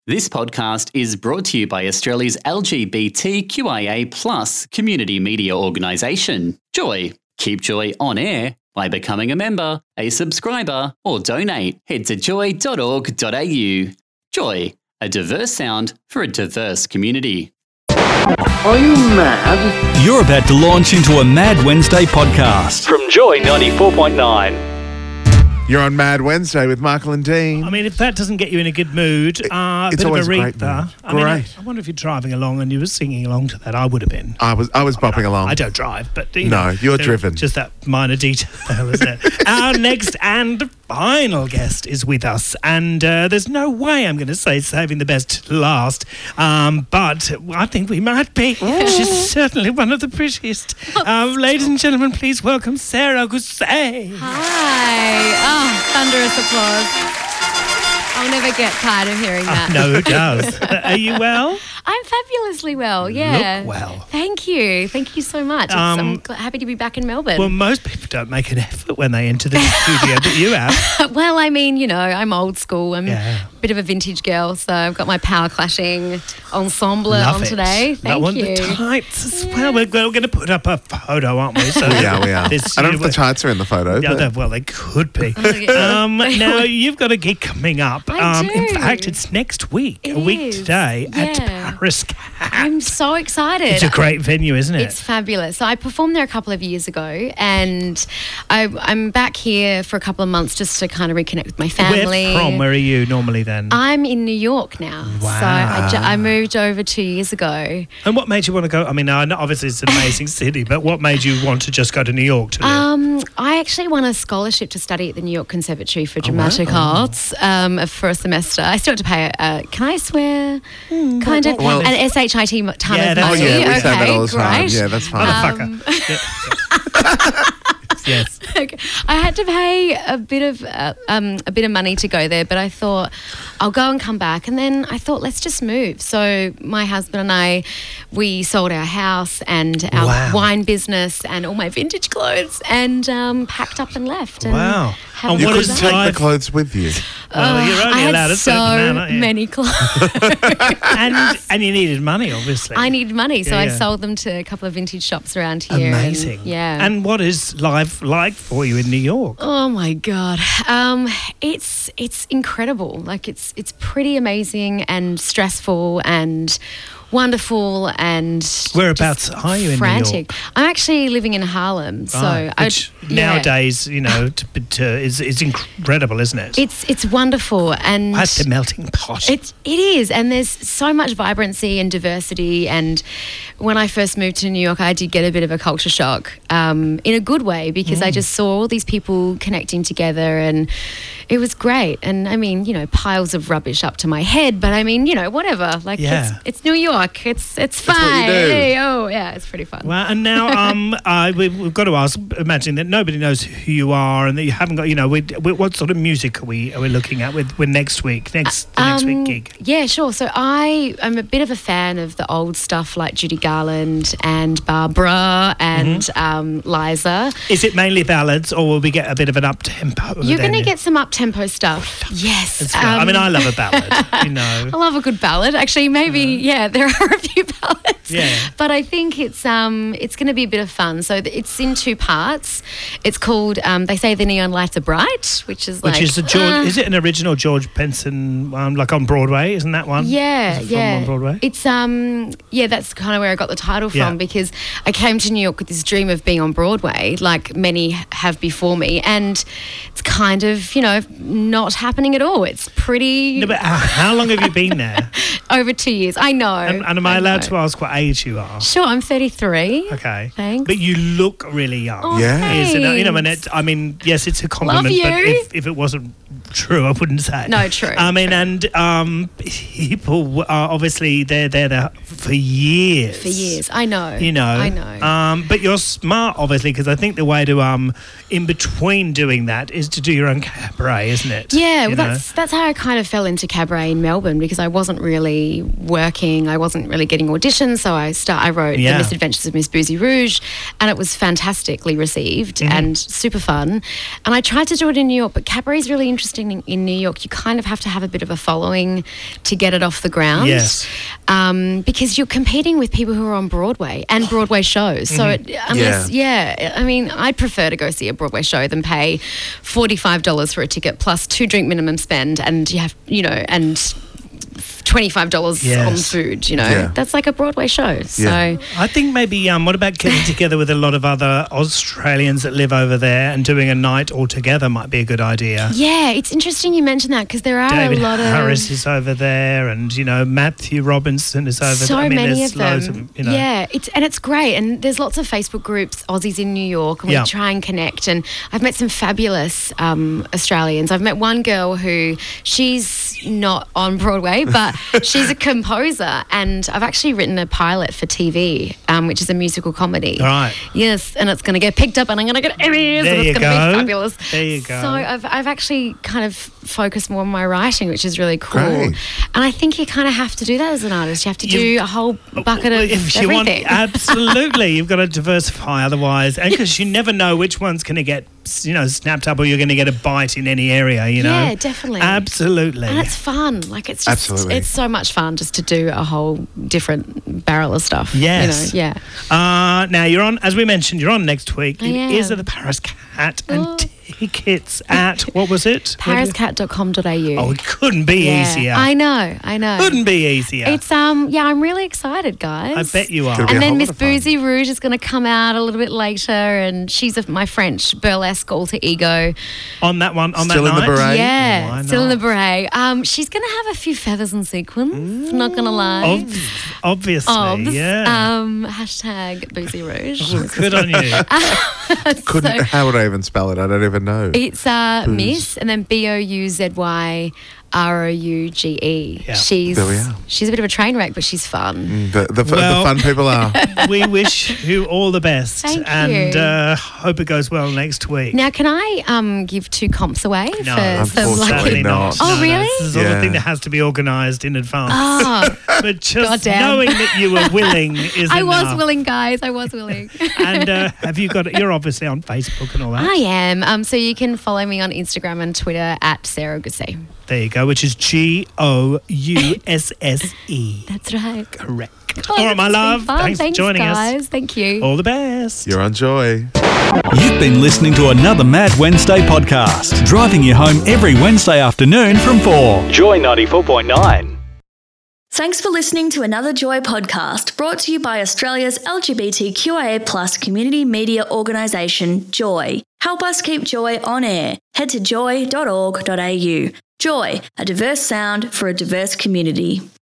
This podcast is brought to you by Australia's LGBTQIA+ community media organisation, Joy. Keep Joy on air by becoming a member, a subscriber, or donate. Head to joy.org.au. Joy, a diverse sound for a diverse community. Are you mad? You're about to launch into a Mad Wednesday podcast from Joy 94.9. You're on Mad Wednesday with Michael and Dean. I mean, if that doesn't get you in a good mood, it's bit of always a great Aretha. mood. I mean, Great. I wonder if you're driving along and you were singing along to that. I would have been. I was bopping along. I don't drive, but No, you're driven. Just that minor detail, isn't it? Our next and final guest is with us, and there's no way I'm going to say saving the best to last, but I think we might be. She's certainly one of the prettiest. Ladies and gentlemen, please welcome Sarah Gusay. Hi. Oh, thunderous applause. I'll never get tired of hearing that. No, it does. Are you well? I'm fabulously well, yeah. Look well. Thank you. Thank you so much. I'm happy to be back in Melbourne. Well, most people don't make an effort when they enter the studio, but you have. Well, I mean, you know, I'm old school. I'm Yeah. a bit of a vintage girl, so I've got my power clashing ensemble Love on it. today. That Thank one, you. the tights as well. We're going to put up a photo, aren't we? So We are. I don't know if the tights. tights are in the photo. but Well, they could be. yeah. Now, you've got a gig coming up. I In do. fact, it's next week, It a week is. today, at Yeah. Paris Cat. I'm so excited. It's a great venue, isn't it? It's fabulous. So I performed there a couple of years ago, and I'm back here for a couple of months just to kind of reconnect with my family. Where from? Where are you normally then? I'm in New York now. Wow. So I moved over 2 years ago. And what made you want to go? I mean, I know obviously it's an amazing city, but what made you want to just go to New York to live? I actually won a scholarship to study at the New York Conservatory for Dramatic Arts for a semester. I still have to pay, can I swear? Kind of. well- an SHIT ton Yeah, of that's- money. Oh, yeah, we say that Okay, all the time. great. Yeah, that's fine. Motherfucker. Yes. Okay. I had to pay a bit of money to go there, but I thought I'll go and come back, and then I thought let's just move. So my husband and I, we sold our house and our Wow. wine business and all my vintage clothes, and packed up and left. And Wow. haven't And You what come is couldn't back. take life- the clothes with you. Well, you're only I allowed had a certain amount, aren't so you? many clothes. And you needed money, obviously. I needed money, so Yeah, I yeah. sold them to a couple of vintage shops around here. and- Amazing. yeah. And what is life like for you in New York? Oh my God. It's incredible. Like it's pretty amazing and stressful and wonderful and Whereabouts just are you in New frantic. York? I'm actually living in Harlem. So Right, which nowadays, you know, is incredible, isn't it? it's wonderful and That's the melting pot. It is, and there's so much vibrancy and diversity. And when I first moved to New York, I did get a bit of a culture shock in a good way because I just saw all these people connecting together, and it was great. And I mean, you know, piles of rubbish up to my head, but I mean, you know, whatever. Like Yeah. it's New York. It's fine. what you do. Hey, oh yeah, it's pretty fun. Well, and now we've got to ask, imagine that nobody knows who you are and that you haven't got, you know, what sort of music are we looking at with next week, the next week gig? Yeah, sure. So I'm a bit of a fan of the old stuff like Judy Garland and Barbara and Liza. Is it mainly ballads or will we get a bit of an up-tempo? You're going to then? get some up-tempo stuff. Yes. That's great. I mean, I love a ballad, you know. I love a good ballad. Actually, maybe, there are a few ballads. Yeah. But I think it's going to be a bit of fun. So it's in two parts. It's called, they say the neon lights are bright, which is like... Which is is it an original George Benson, like on Broadway? Isn't that one? Yeah, Is it from on Broadway? It's that's kind of where I got the title from Yeah. because I came to New York with this dream of being on Broadway, like many have before me, and it's kind of, you know, not happening at all. It's pretty No, but how long have you been there? over 2 years. I know. And am I allowed to ask what age you are? Sure, I'm 33. Okay. Thanks. But you look really young. Oh, Yeah. Is it, you know, and thanks. I mean, yes, it's a compliment, you. but if it wasn't true, I wouldn't say. No, true. I mean, and people are obviously they're there for years. For years. I know. You know. I know. But you're smart, obviously, because I think the way to in between doing that is to do your own cabaret, isn't it? Yeah, You well, know? that's how I kind of fell into cabaret in Melbourne because I wasn't really working. I wasn't really getting auditions, so I wrote Yeah. The Misadventures of Miss Boozy Rouge, and it was fantastically received Mm-hmm. and super fun. And I tried to do it in New York, but cabaret is really interesting happening in New York, you kind of have to have a bit of a following to get it off the ground. Yes. Because you're competing with people who are on Broadway and Broadway shows. So I mean, I'd prefer to go see a Broadway show than pay $45 for a ticket plus 2 drink minimum spend, and you have, and $25 on food, That's like a Broadway show. So I think maybe what about getting together with a lot of other Australians that live over there and doing a night all together might be a good idea. Yeah, it's interesting you mention that because there are David a lot Harris is over there, and Matthew Robinson is over there. So many of them. Loads of, Yeah, it's great, and there's lots of Facebook groups, Aussies in New York, and we try and connect. And I've met some fabulous Australians. I've met one girl who she's not on Broadway, but she's a composer, and I've actually written a pilot for TV, which is a musical comedy. Right. Yes, and it's going to get picked up, and I'm going to get Emmys, and it's going to be fabulous. There you go. So I've actually kind of focused more on my writing, which is really cool. Great. And I think you kind of have to do that as an artist. You have to do a whole bucket of everything. Absolutely. You've got to diversify otherwise, and because you never know which one's going to get snapped up, or you're going to get a bite in any area, Yeah, definitely. Absolutely. And it's fun. Like, it's just, it's so much fun just to do a whole different barrel of stuff. Yes. Now you're on, as we mentioned, you're on next week. It is at the Paris Cat, and tickets at, what was it? pariscat.com.au. Oh, it couldn't be easier. I know. Couldn't be easier. It's I'm really excited, guys. I bet you are. And then Miss Boozy Rouge is going to come out a little bit later, and she's my French burlesque alter ego. On that one, on still that night? In the beret? Yeah, still in the beret. She's going to have a few feathers and sequins, not going to lie. Obviously, Hashtag Boozy Rouge. Well, good on you. How would I even spell it? I don't even know. It's Miss, and then BOUZYROUGE. Yeah. She's there we are. She's a bit of a train wreck, but she's fun. The fun people are. We wish you all the best. Thank and you. Hope it goes well next week. Now, can I give 2 comps away? No, unfortunately not. Oh, really? This is all the thing that has to be organised in advance. Oh, but just knowing that you were willing is I enough. was willing, guys. I was willing. And have you got? You're obviously on Facebook and all that. I am. So you can follow me on Instagram and Twitter at Sarah Gussie. There you go, which is GOUSSE. That's right. Correct. All right, my love. Thanks for joining guys. us. Thank you. All the best. You're on Joy. You've been listening to another Mad Wednesday podcast, driving you home every Wednesday afternoon from 4. Joy 94.9. Thanks for listening to another Joy podcast brought to you by Australia's LGBTQIA+ community media organisation, Joy. Help us keep Joy on air. Head to joy.org.au. Joy, a diverse sound for a diverse community.